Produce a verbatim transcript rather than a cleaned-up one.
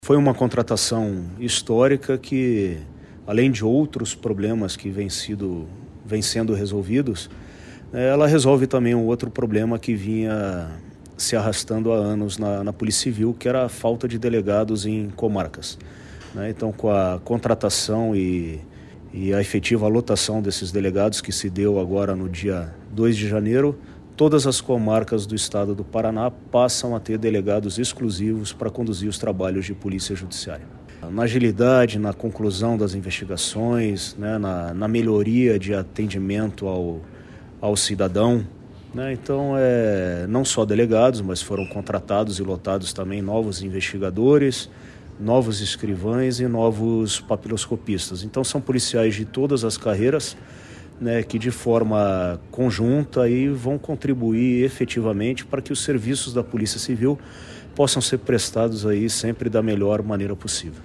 Foi uma contratação histórica que, além de outros problemas que vêm, sido, vêm sendo resolvidos, ela resolve também um outro problema que vinha se arrastando há anos na, na Polícia Civil, que era a falta de delegados em comarcas. Então, com a contratação e, e a efetiva lotação desses delegados, que se deu agora no dia dois de janeiro, todas as comarcas do estado do Paraná passam a ter delegados exclusivos para conduzir os trabalhos de polícia judiciária. Na agilidade, na conclusão das investigações, né, na, na melhoria de atendimento ao, ao cidadão. Né, então, é, não só delegados, mas foram contratados e lotados também novos investigadores, novos escrivães e novos papiloscopistas. Então, são policiais de todas as carreiras, né, que de forma conjunta aí vão contribuir efetivamente para que os serviços da Polícia Civil possam ser prestados aí sempre da melhor maneira possível.